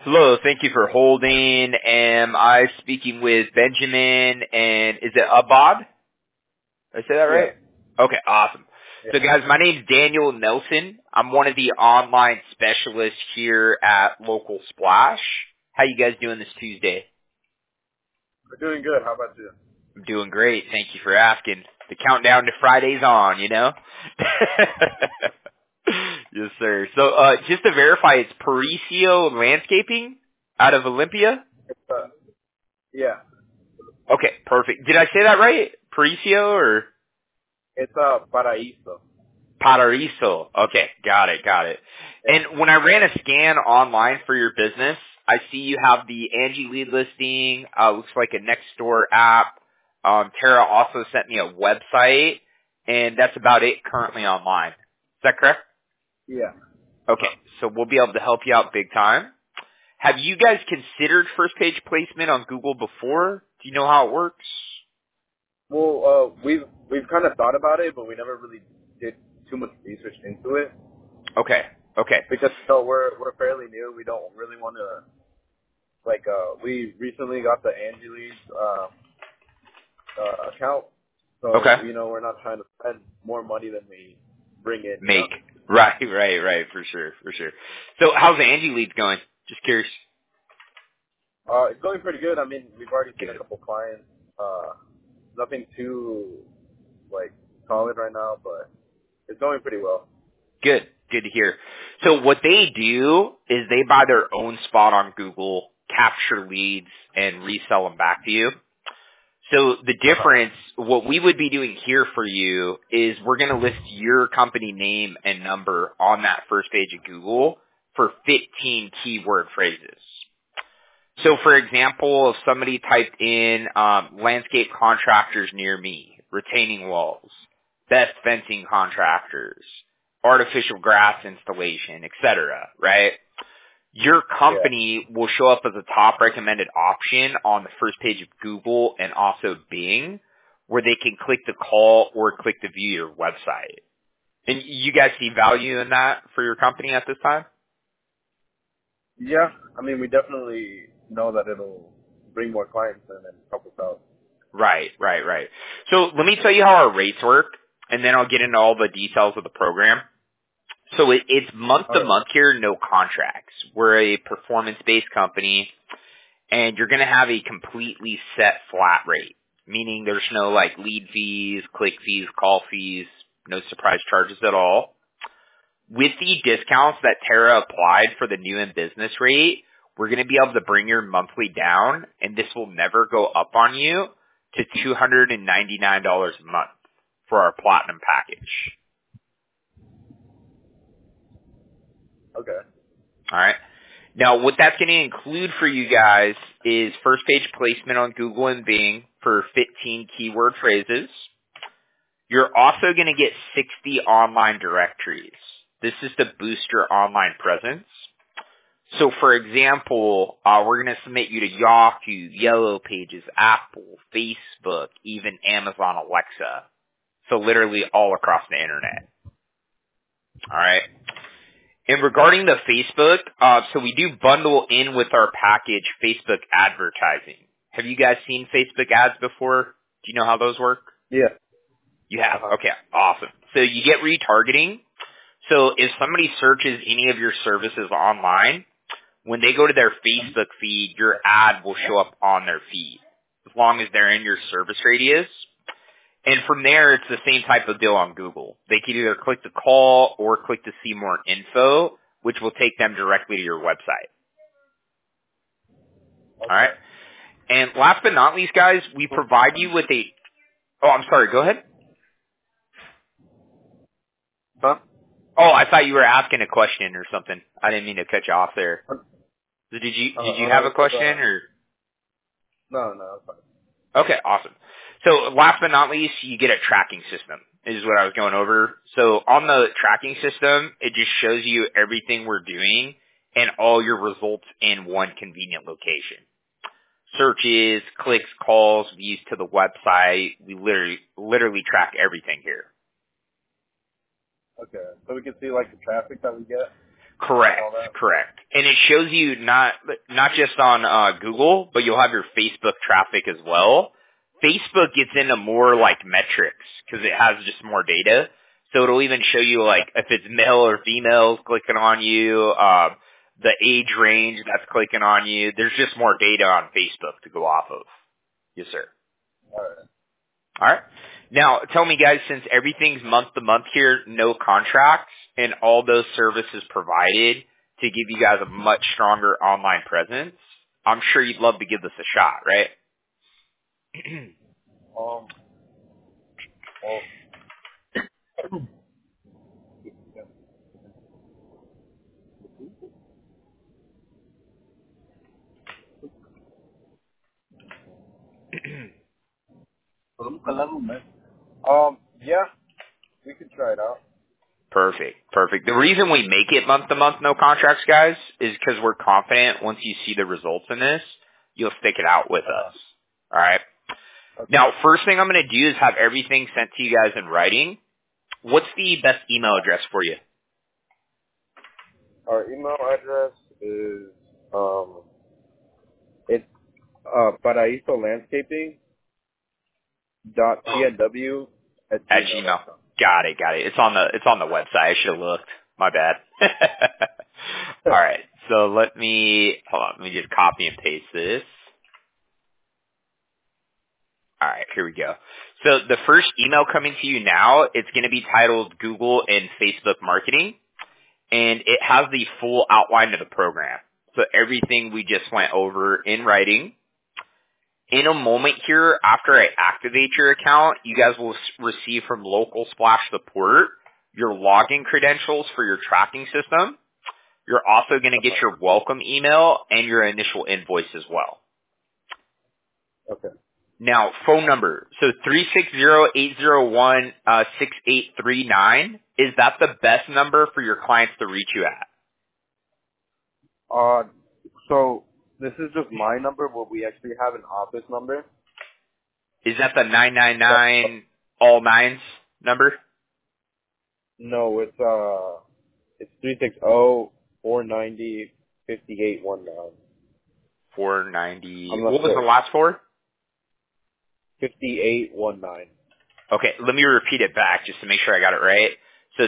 Hello, thank you for holding. Am I speaking with Benjamin and is it Abad? Did I say that right? Yeah. Okay, awesome. Yeah. So guys, my name's Daniel Nelson. I'm one of the online specialists here at Local Splash. How you guys doing this Tuesday? We're doing good. How about you? I'm doing great. Thank you for asking. The countdown to Friday's on, you know? Yes, sir. So, just to verify, it's Paricio Landscaping out of Olympia? It's, yeah. Okay, perfect. Did I say that right? Paricio or It's Paraíso. Paraíso? Okay, got it. Yeah. And when I ran a scan online for your business, I see you have the Angie lead listing, looks like a Nextdoor app. Tara also sent me a website, and that's about it currently online. Is that correct? Yeah. Okay, so we'll be able to help you out big time. Have you guys considered first page placement on Google before? Do you know how it works? Well, we've kind of thought about it, but we never really did too much research into it Okay. because we're fairly new. We don't really want to we recently got the Angie Leads account, so Okay. we're not trying to spend more money than we bring in. Make. Right, for sure. So how's Angie leads going? Just curious. It's going pretty good. I mean, we've already seen a Good. couple clients. Nothing too solid right now, but it's going pretty well. Good to hear. So what they do is they buy their own spot on Google, capture leads, and resell them back to you. So the difference, what we would be doing here for you is we're going to list your company name and number on that first page of Google for 15 keyword phrases. So for example, if somebody typed in landscape contractors near me, retaining walls, best fencing contractors, artificial grass installation, etc., right? Your Yeah. company will show up as a top recommended option on the first page of Google and also Bing, where they can click to call or click to view your website. And you guys see value in that for your company at this time? Yeah. I mean, we definitely know that it'll bring more clients in and help us out. Right. So let me tell you how our rates work, and then I'll get into all the details of the program. So it's month All to right. month here, no contracts. We're a performance-based company, and you're going to have a completely set flat rate, meaning there's no lead fees, click fees, call fees, no surprise charges at all. With the discounts that Tara applied for the new in business rate, we're going to be able to bring your monthly down, and this will never go up on you to $299 a month for our platinum package. Okay. All right. Now, what that's going to include for you guys is first page placement on Google and Bing for 15 keyword phrases. You're also going to get 60 online directories. This is to boost your online presence. So, for example, we're going to submit you to Yahoo, Yellow Pages, Apple, Facebook, even Amazon Alexa. So literally all across the internet. All right. And regarding the Facebook, so we do bundle in with our package Facebook advertising. Have you guys seen Facebook ads before? Do you know how those work? Yeah. You have? Okay, awesome. So you get retargeting. So if somebody searches any of your services online, when they go to their Facebook feed, your ad will show up on their feed, as long as they're in your service radius. And from there, it's the same type of deal on Google. They can either click to call or click to see more info, which will take them directly to your website. Okay. All right? And last but not least, guys, we provide you with a... Oh, I'm sorry. Go ahead. Huh? Oh, I thought you were asking a question or something. I didn't mean to cut you off there. So did you have a question or? No, it's fine. Okay, awesome. So last but not least, you get a tracking system, is what I was going over. So on the tracking system, it just shows you everything we're doing and all your results in one convenient location. Searches, clicks, calls, views to the website. We literally track everything here. Okay. So we can see the traffic that we get. Correct, all that? correct. And it shows you not just on Google, but you'll have your Facebook traffic as well. Facebook gets into more like metrics because it has just more data. So it'll even show you like if it's male or females clicking on you, the age range that's clicking on you. There's just more data on Facebook to go off of. Yes, sir. All right. All right. Now, tell me, guys, since everything's month to month here, no contracts, and all those services provided to give you guys a much stronger online presence, I'm sure you'd love to give this a shot, right? Well, yeah, we could try it out. Perfect, perfect. The reason we make it month to month, no contracts, guys, is because we're confident once you see the results in this, you'll stick it out with us. All right. Okay. Now, first thing I'm going to do is have everything sent to you guys in writing. What's the best email address for you? Our email address is it's Paraíso Landscaping .pnw At Gmail. Got it. It's on the website. I should have looked. My bad. All right. So let me just copy and paste this. All right, here we go. So the first email coming to you now, it's going to be titled Google and Facebook Marketing, and it has the full outline of the program. So everything we just went over in writing. In a moment here, after I activate your account, you guys will receive from Local Splash Support your login credentials for your tracking system. You're also going to get your welcome email and your initial invoice as well. Okay. Now, phone number. So 360-801-6839. Is that the best number for your clients to reach you at? So this is just my number, but we actually have an office number. Is that the 999 all nines number? No, it's 360-490-5819. 490. I'm What not was sure. the last four? 5819. Okay, let me repeat it back just to make sure I got it right. So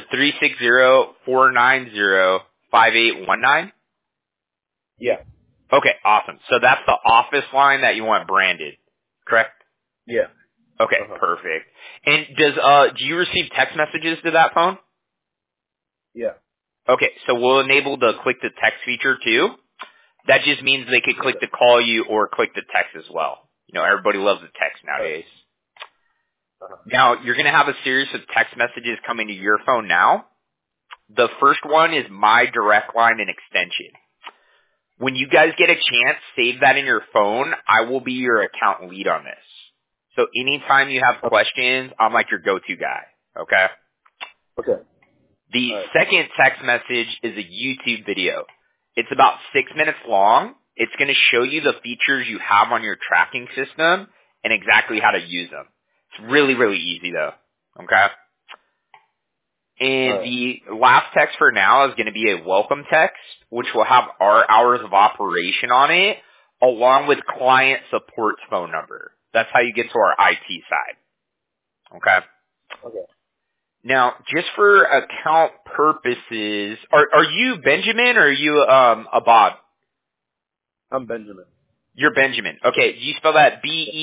360-490-5819? Yeah. Okay, awesome. So that's the office line that you want branded, correct? Yeah. Okay, perfect. And do you receive text messages to that phone? Yeah. Okay, so we'll enable the click to text feature too. That just means they could click to call you or click to text as well. You know, everybody loves the text nowadays. Now, you're going to have a series of text messages coming to your phone now. The first one is my direct line and extension. When you guys get a chance, save that in your phone. I will be your account lead on this. So anytime you have questions, I'm like your go-to guy. Okay? Okay. The second text message is a YouTube video. It's about 6 minutes long. It's going to show you the features you have on your tracking system and exactly how to use them. It's really, really easy though. Okay? And the last text for now is going to be a welcome text, which will have our hours of operation on it, along with client support's phone number. That's how you get to our IT side. Okay? Okay. Now, just for account purposes, are you Benjamin or are you Abad? I'm Benjamin. You're Benjamin. Okay, do you spell that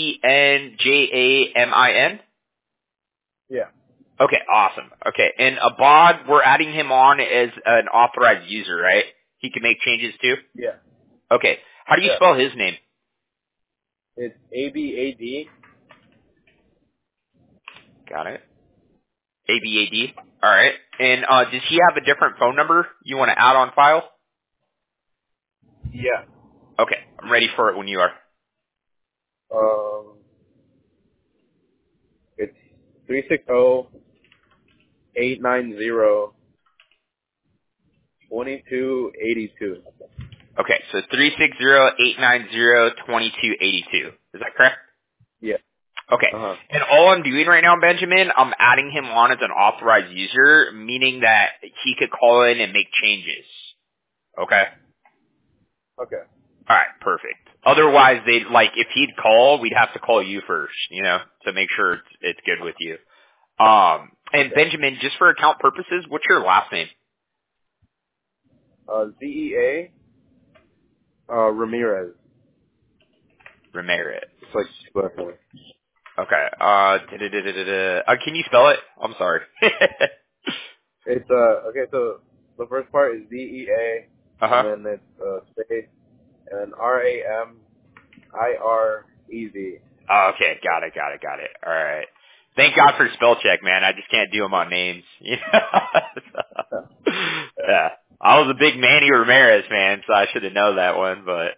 Benjamin? Yeah. Okay, awesome. Okay, and Abad, we're adding him on as an authorized user, right? He can make changes too? Yeah. Okay, how do you spell his name? It's ABAD. Got it. ABAD. All right. And does he have a different phone number you want to add on file? Yeah. Okay, I'm ready for it when you are. It's 360-890-2282. Okay, so 360-890-2282. Is that correct? Yeah. Okay. And all I'm doing right now, Benjamin, I'm adding him on as an authorized user, meaning that he could call in and make changes. Okay? Okay. All right, perfect. Otherwise, they'd if he'd call, we'd have to call you first, to make sure it's good with you. And Okay. Benjamin, just for account purposes, what's your last name? ZEA Ramirez. Ramirez. It's like last name. Okay. Can you spell it? I'm sorry. It's okay. So the first part is ZEA, Uh-huh. and then it's space, and then RAMIREZ. Oh, okay, got it. All right. Thank God for spell check, man. I just can't do them on names. Yeah. I was a big Manny Ramirez fan, so I should have known that one, but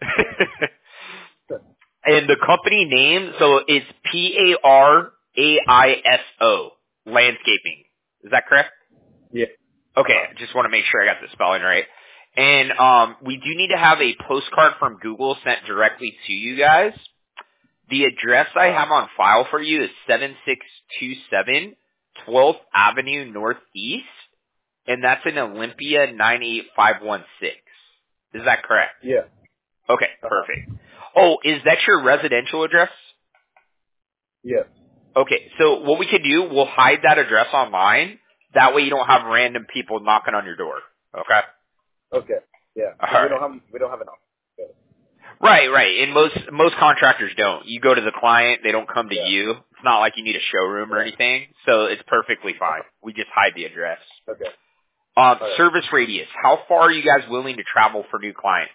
and the company name, so it's PARAISO, landscaping. Is that correct? Yeah. Okay, just want to make sure I got the spelling right. And we do need to have a postcard from Google sent directly to you guys. The address I have on file for you is 7627 12th Avenue Northeast, and that's in Olympia 98516. Is that correct? Yeah. Okay, perfect. Oh, is that your residential address? Yes. Okay, so what we could do, we'll hide that address online. That way you don't have random people knocking on your door. Okay? Okay. Yeah. All 'Cause right. we don't have an office. Right. And most contractors don't. You go to the client, they don't come to Yeah. you. It's not like you need a showroom or Yeah. anything, so it's perfectly fine. We just hide the address. Okay. All right. Service radius. How far are you guys willing to travel for new clients?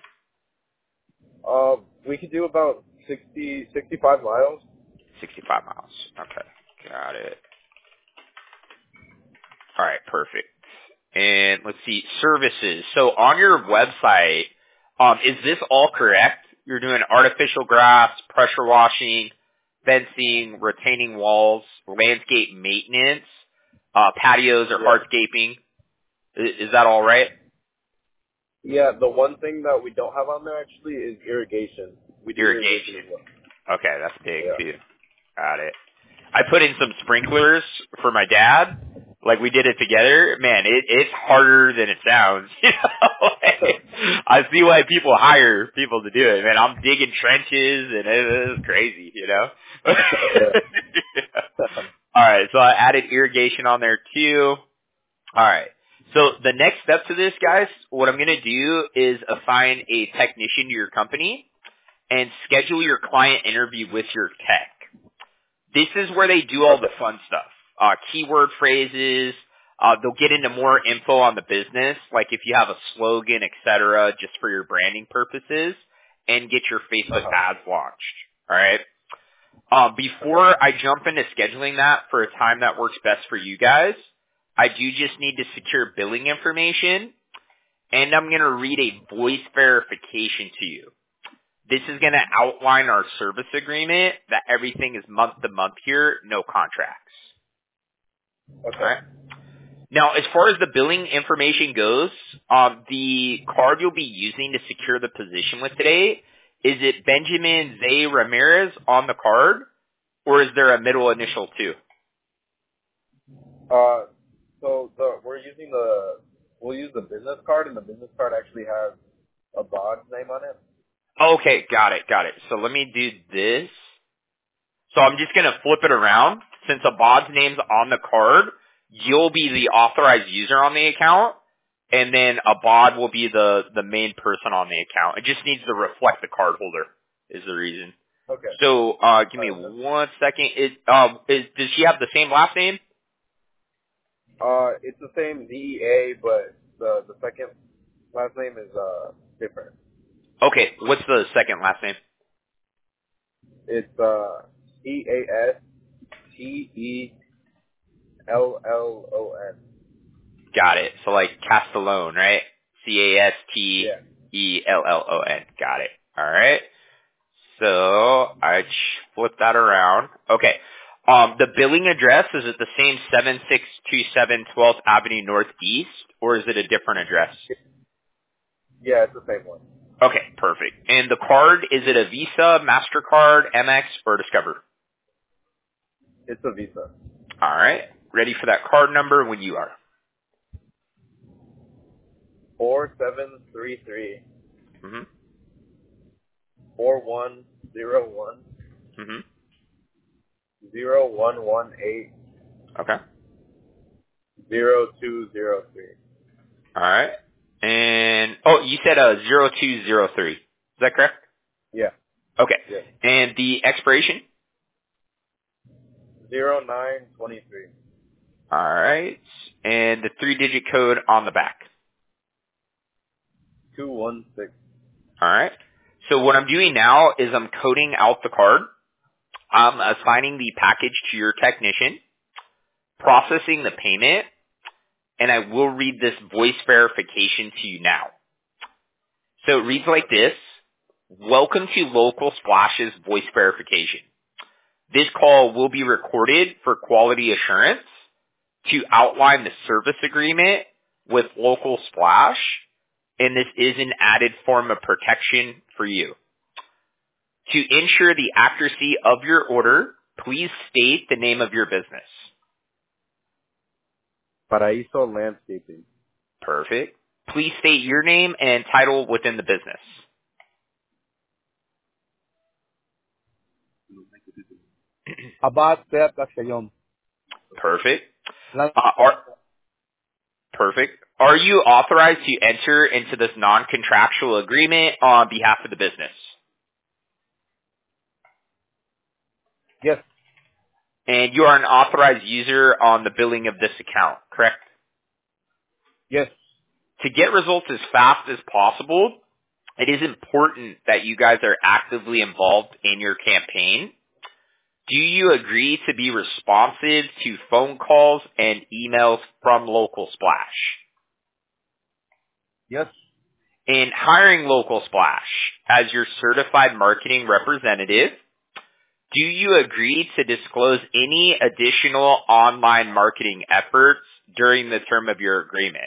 We could do about 65 miles. 65 miles. Okay. Got it. All right, perfect. And let's see, services. So on your website, is this all correct? You're doing artificial grass, pressure washing, fencing, retaining walls, landscape maintenance, patios or Yeah. hardscaping. Is that all right? Yeah. The one thing that we don't have on there actually is irrigation. We do irrigation as Irrigation. well. Okay, that's big Yeah. too. Got it. I put in some sprinklers for my dad. Like we did it together. Man, it's harder than it sounds. I see why people hire people to do it. Man, I'm digging trenches and it's crazy, All right, so I added irrigation on there too. All right. So the next step to this, guys, what I'm going to do is assign a technician to your company and schedule your client interview with your tech. This is where they do all the fun stuff. Keyword phrases. They'll get into more info on the business, like if you have a slogan, etc., just for your branding purposes, and get your Facebook ads launched. All right. Before I jump into scheduling that for a time that works best for you guys, I do just need to secure billing information, and I'm going to read a voice verification to you. This is going to outline our service agreement, that everything is month to month here, no contracts. Okay. All right. Now, as far as the billing information goes, the card you'll be using to secure the position with today, is it Benjamin Zay Ramirez on the card, or is there a middle initial too? So we'll use the business card, and the business card actually has a Bod's name on it. Okay, got it. So let me do this. So I'm just going to flip it around. Since Abad's name's on the card, you'll be the authorized user on the account, and then Abad will be the main person on the account. It just needs to reflect the card holder is the reason. Okay. So give me 1 second. Does she have the same last name? It's the same ZEA, but the second last name is different. Okay, what's the second last name? It's EASTELLON. Got it. So like Castellone, right? Castellon. Yeah. Got it. All right. So I flip that around. Okay. The billing address, is it the same 7627 12th Avenue Northeast, or is it a different address? Yeah, it's the same one. Okay, perfect. And the card, is it a Visa, MasterCard, MX, or Discover? It's a Visa. All right. Ready for that card number when you are. 4733 Mm-hmm. 4101 Mm-hmm. 0118 Okay. 0203. All right. And you said 0203. Is that correct? Yeah. Okay. Yes. And the expiration? 0923. All right. And the 3-digit code on the back. 216. All right. So what I'm doing now is I'm coding out the card. I'm assigning the package to your technician, processing the payment, and I will read this voice verification to you now. So it reads like this. Welcome to Local Splash's voice verification. This call will be recorded for quality assurance to outline the service agreement with Local Splash, and this is an added form of protection for you. To ensure the accuracy of your order, please state the name of your business. Paraíso Landscaping. Perfect. Please state your name and title within the business. Abad Seat Castellón. Perfect. Perfect. Are you authorized to enter into this non-contractual agreement on behalf of the business? Yes. And you are an authorized user on the billing of this account, correct? Yes. To get results as fast as possible, it is important that you guys are actively involved in your campaign. Do you agree to be responsive to phone calls and emails from Local Splash? Yes. In hiring Local Splash as your certified marketing representative, do you agree to disclose any additional online marketing efforts during the term of your agreement?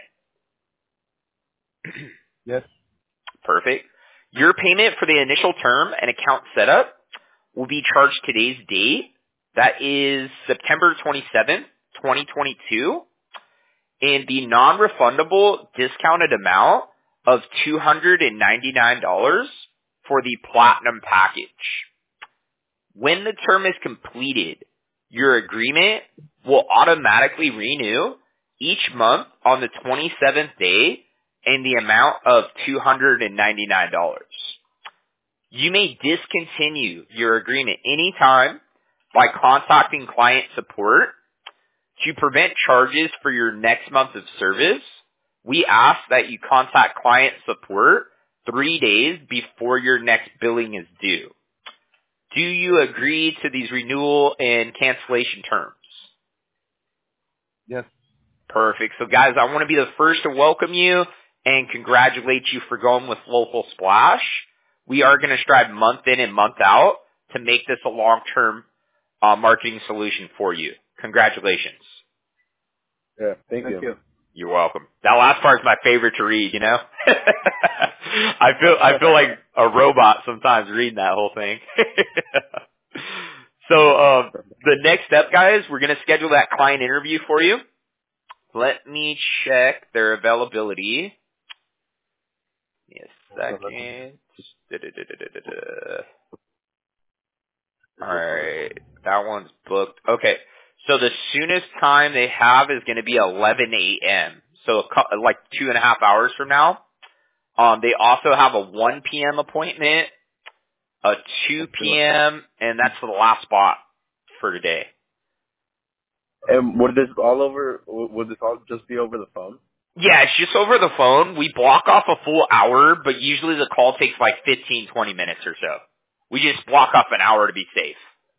Yes. Perfect. Your payment for the initial term and account setup will be charged today's date. That is September 27th, 2022. And the non-refundable discounted amount of $299 for the platinum package. When the term is completed, your agreement will automatically renew each month on the 27th day in the amount of $299. You may discontinue your agreement anytime by contacting client support. To prevent charges for your next month of service, we ask that you contact client support 3 days before your next billing is due. Do you agree to these renewal and cancellation terms? Yes. Perfect. So guys, I want to be the first to welcome you and congratulate you for going with Local Splash. We are going to strive month in and month out to make this a long-term marketing solution for you. Congratulations. Yeah. Thank you. You're welcome. That last part's my favorite to read, you know? I feel like a robot sometimes reading that whole thing. So, the next step, guys, we're going to schedule that client interview for you. Let me check their availability. Give me a second. Alright, that one's booked. Okay, so the soonest time they have is going to be 11 a.m. So like 2.5 hours from now. They also have a 1 p.m. appointment, a 2 p.m., and that's the last spot for today. And would this all just be over the phone? Yeah, it's just over the phone. We block off a full hour, but usually the call takes like 15, 20 minutes or so. We just block off an hour to be safe.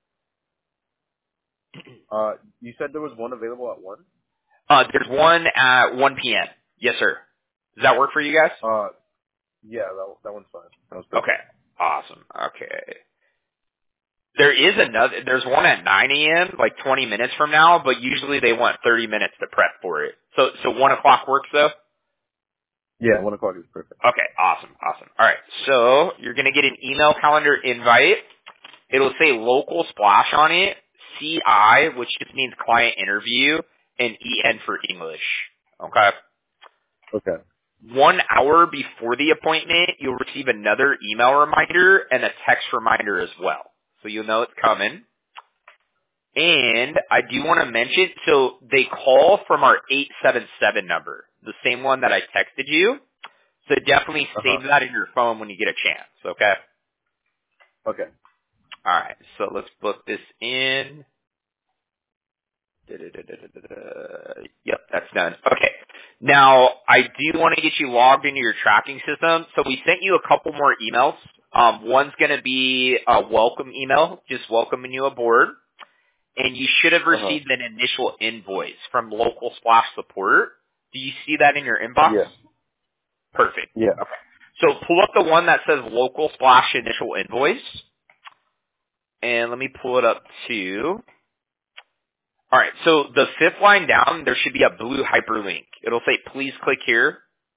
You said there was one available at 1? There's one at 1 p.m. Yes, sir. Does that work for you guys? Yeah, that one's fine. That was Okay. Awesome. Okay. There's one at 9 a.m., like 20 minutes from now, but usually they want 30 minutes to prep for it. So 1 o'clock works though? Yeah, 1 o'clock is perfect. Okay. Awesome. Alright. So you're gonna get an email calendar invite. It'll say Local Splash on it, CI, which just means client interview, and EN for English. Okay? Okay. 1 hour before the appointment, you'll receive another email reminder and a text reminder as well. So you'll know it's coming. And I do want to mention, so they call from our 877 number, the same one that I texted you. So definitely save that in your phone when you get a chance, okay? Okay. All right, so let's book this in. Yep, that's done. Okay. Now, I do want to get you logged into your tracking system. So we sent you a couple more emails. One's going to be a welcome email, just welcoming you aboard. And you should have received an initial invoice from Local Splash Support. Do you see that in your inbox? Yeah. Perfect. Yeah. Okay. So pull up the one that says Local Splash Initial Invoice. And let me pull it up too. All right, so the fifth line down, there should be a blue hyperlink. It'll say, please click here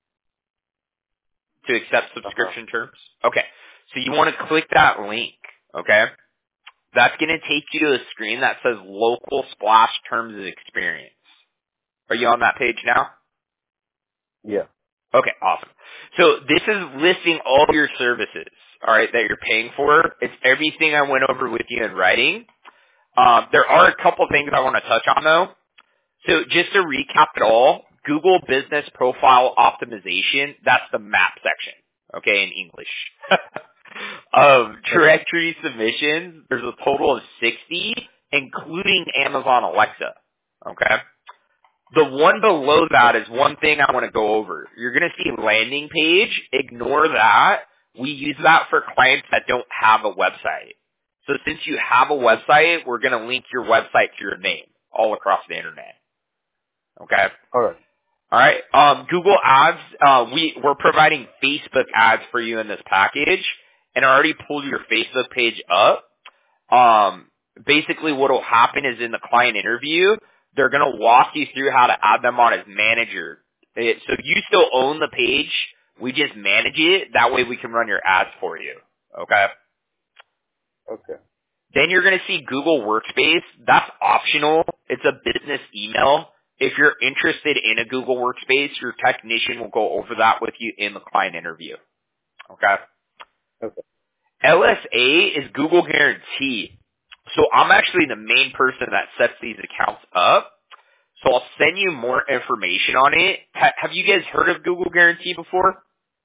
to accept subscription terms. Okay, so you want to click that link, okay? That's going to take you to a screen that says Local Splash Terms of Experience. Are you on that page now? Yeah. Okay, awesome. So this is listing all your services, all right, that you're paying for. It's everything I went over with you in writing. There are a couple things I want to touch on, though. So just to recap it all, Google Business Profile Optimization, that's the map section, okay, in English. Directory submissions, there's a total of 60, including Amazon Alexa, okay? The one below that is one thing I want to go over. You're going to see landing page. Ignore that. We use that for clients that don't have a website. So since you have a website, we're going to link your website to your name all across the internet. Okay. All right. All right. Google Ads. We're providing Facebook ads for you in this package, and I already pulled your Facebook page up. Basically, what will happen is in the client interview, they're going to walk you through how to add them on as manager. So you still own the page. We just manage it. That way, we can run your ads for you. Okay. Okay. Then you're going to see Google Workspace. That's optional. It's a business email. If you're interested in a Google Workspace, your technician will go over that with you in the client interview. Okay? Okay. LSA is Google Guarantee. So I'm actually the main person that sets these accounts up. So I'll send you more information on it. Have you guys heard of Google Guarantee before?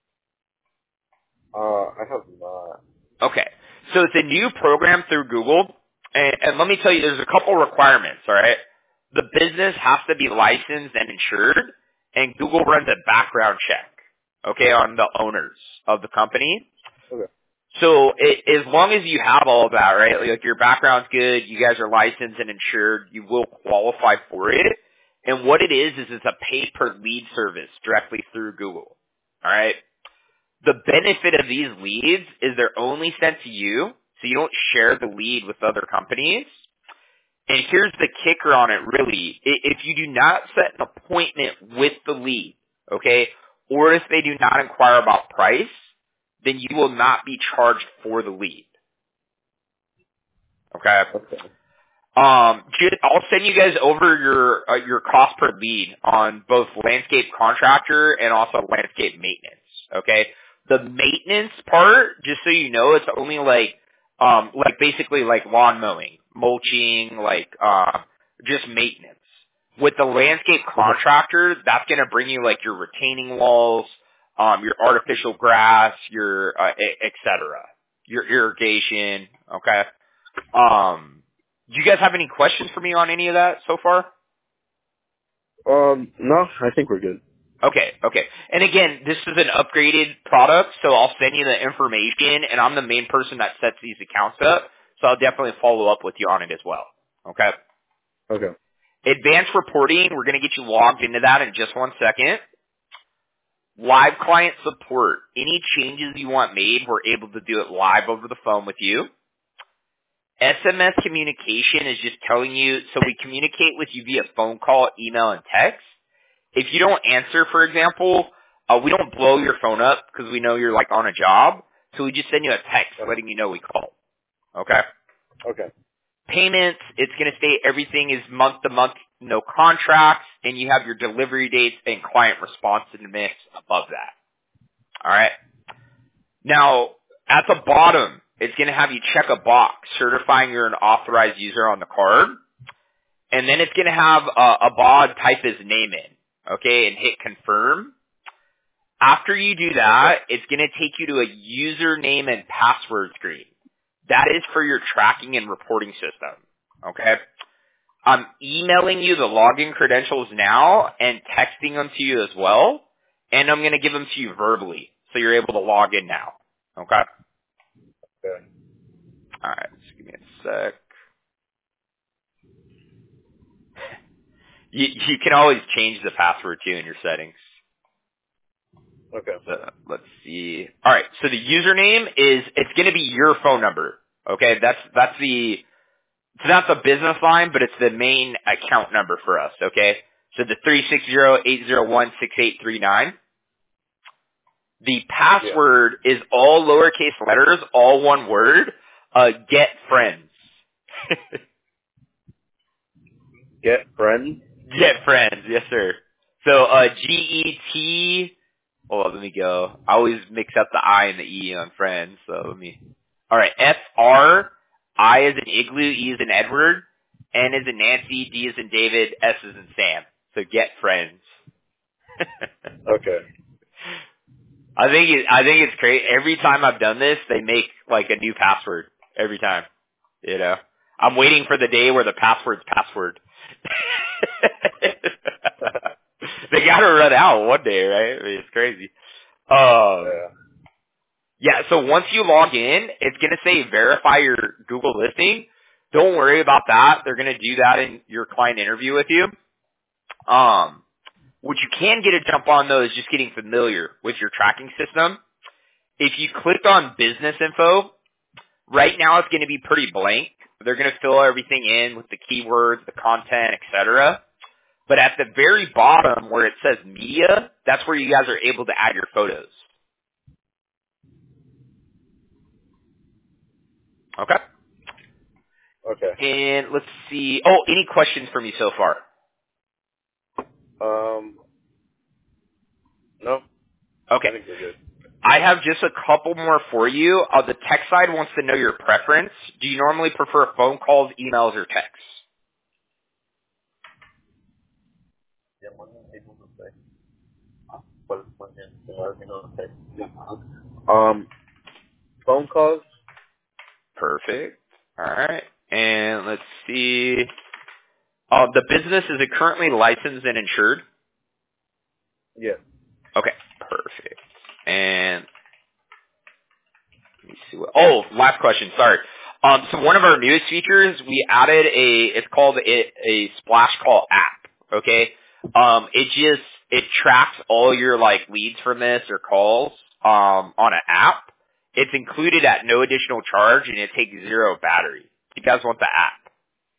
I have not. Okay. So it's a new program through Google. And let me tell you, there's a couple requirements, all right? The business has to be licensed and insured, and Google runs a background check, okay, on the owners of the company. Okay. So as long as you have all of that, right, like your background's good, you guys are licensed and insured, you will qualify for it. And what it is it's a pay-per-lead service directly through Google, all right? The benefit of these leads is they're only sent to you, so you don't share the lead with other companies. And here's the kicker on it, really. If you do not set an appointment with the lead, okay, or if they do not inquire about price, then you will not be charged for the lead. Okay? Okay. I'll send you guys over your cost per lead on both landscape contractor and also landscape maintenance. Okay? The maintenance part, just so you know, it's only like basically like lawn mowing, mulching, just maintenance. With the landscape contractor, that's going to bring you like your retaining walls, your artificial grass, your et cetera, your irrigation. Okay. Do you guys have any questions for me on any of that so far? No, I think we're good. Okay. And again, this is an upgraded product, so I'll send you the information, and I'm the main person that sets these accounts up, so I'll definitely follow up with you on it as well. Okay? Okay. Advanced reporting, we're going to get you logged into that in just 1 second. Live client support. Any changes you want made, we're able to do it live over the phone with you. SMS communication is just telling you, so we communicate with you via phone call, email, and text. If you don't answer, for example, we don't blow your phone up because we know you're like on a job. So we just send you a text letting you know we called. Okay? Okay. Payments, it's going to state everything is month to month, no contracts, and you have your delivery dates and client responsiveness above that. All right. Now, at the bottom, it's going to have you check a box certifying you're an authorized user on the card, and then it's going to have Abad type his name in, okay, and hit confirm. After you do that, it's going to take you to a username and password screen. That is for your tracking and reporting system, okay? I'm emailing you the login credentials now and texting them to you as well, and I'm going to give them to you verbally, so you're able to log in now, okay? Okay. All right, just give me a sec. You can always change the password too in your settings. Okay. So let's see. All right, so the username is it's going to be your phone number. Okay, that's the it's not the business line, but it's the main account number for us. Okay, so the 360-801-6839. The password is all lowercase letters, all one word. Get friends. Get friends. Get friends, yes sir. So GET. Oh, let me go. I always mix up the I and the E on friends, so let me. All right, FR, I is in igloo, E is in Edward, N is in Nancy, D is in David, S is in Sam. So get friends. Okay. I think it's great. Every time I've done this, they make like a new password every time. You know, I'm waiting for the day where the password's password. They gotta run out one day, right? I mean, it's crazy. Yeah. Yeah, so once you log in, it's going to say verify your Google listing. Don't worry about that. They're going to do that in your client interview with you. What you can get a jump on, though, is just getting familiar with your tracking system. If you click on business info, right now it's going to be pretty blank. They're going to fill everything in with the keywords, the content, etc. But at the very bottom where it says media, that's where you guys are able to add your photos. Okay? Okay. And let's see. Oh, any questions for me so far? No. Okay. I think we're good. I have just a couple more for you. The tech side wants to know your preference. Do you normally prefer phone calls, emails, or texts? Phone calls. Perfect. All right. And let's see. The business, is it currently licensed and insured? Yes. Okay. Perfect. And let me see what. Oh, last question. Sorry. So one of our newest features, we added it's called a Splash Call app. Okay. It tracks all your like leads from this or calls on an app. It's included at no additional charge and it takes zero battery. You guys want the app?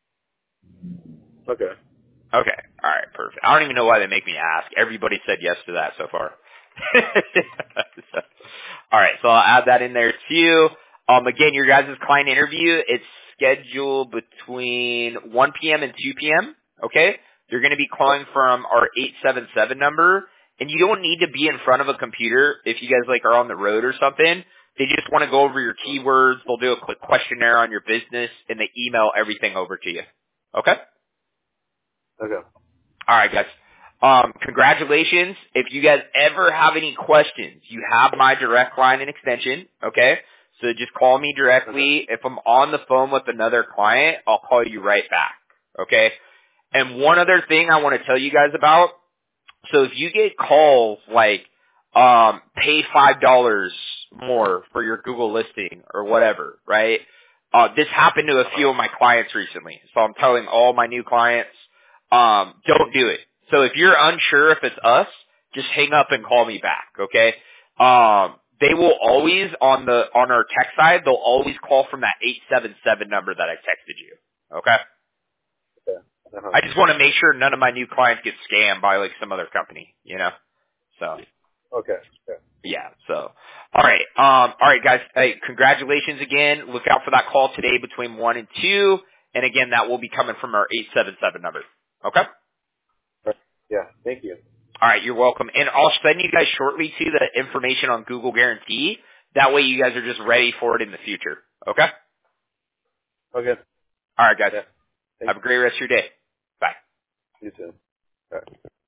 Okay. Okay. All right. Perfect. I don't even know why they make me ask. Everybody said yes to that so far. So, all right. So I'll add that in there too. Again, your guys' client interview, it's scheduled between 1 p.m. and 2 p.m. Okay. You're going to be calling from our 877 number, and you don't need to be in front of a computer if you guys like are on the road or something. They just want to go over your keywords. They'll do a quick questionnaire on your business, and they email everything over to you. Okay? Okay. All right, guys. Congratulations. If you guys ever have any questions, you have my direct line and extension, okay? So just call me directly. If I'm on the phone with another client, I'll call you right back, okay? And one other thing I want to tell you guys about, so if you get calls like, pay $5 more for your Google listing or whatever, right? This happened to a few of my clients recently. So I'm telling all my new clients, don't do it. So if you're unsure if it's us, just hang up and call me back, okay? They will always, on our tech side, they'll always call from that 877 number that I texted you, okay? Okay. Uh-huh. I just want to make sure none of my new clients get scammed by like some other company, you know? So. Okay. Okay. Yeah, so. All right, guys. Hey, congratulations again. Look out for that call today between 1 and 2. And again, that will be coming from our 877 number. Okay? Yeah, thank you. All right, you're welcome. And I'll send you guys shortly to the information on Google Guarantee. That way you guys are just ready for it in the future. Okay? Okay. All right, guys. Yeah. Have a great rest of your day. Bye. You too. All right.